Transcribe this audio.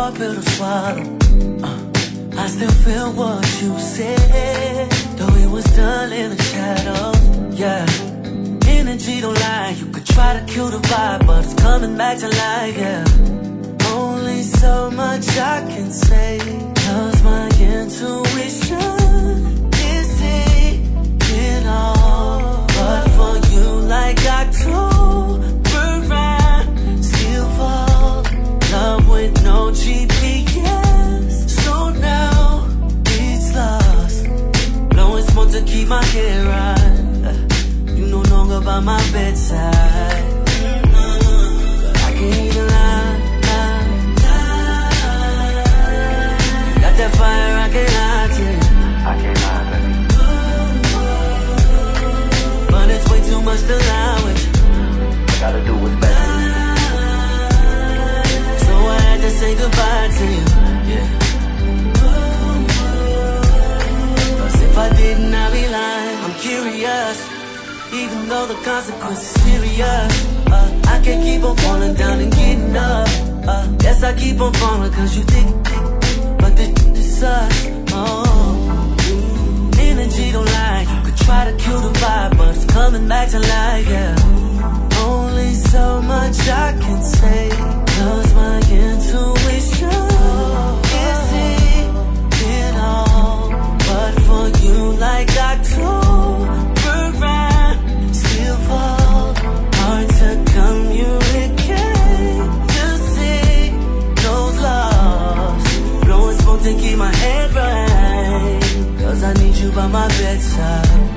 hard pill to swallow. I still feel what you said, though it was done in the shadows. Yeah, energy don't lie. You could try to kill the vibe, but it's coming back to life. Yeah, only so much I can say, 'cause my intuition is seeing it all. But for you, like October rain, still fall. Love with no GPS, so now it's lost. Blowing smoke to keep my head right. You no longer by my bedside. I can't even lie. Got that fire, I can't lie to you. I can't lie, baby. But it's way too much to lie with you. I gotta do what's best. So I had to say goodbye to you. Yeah. 'Cause if I didn't, I'd be lying. I'm curious, even though the consequence is serious. I can't keep on falling down and getting up. Yes, I keep on falling 'cause you think, but this sucks. Oh, energy don't lie. You could try to kill the vibe, but it's coming back to life. Yeah, only so much I can say, 'cause my intuition is seeing it all. But for you, like October rain, still fall. Hard to communicate, to see those lost. Blowing smoke to keep my head right, 'cause I need you by my bedside.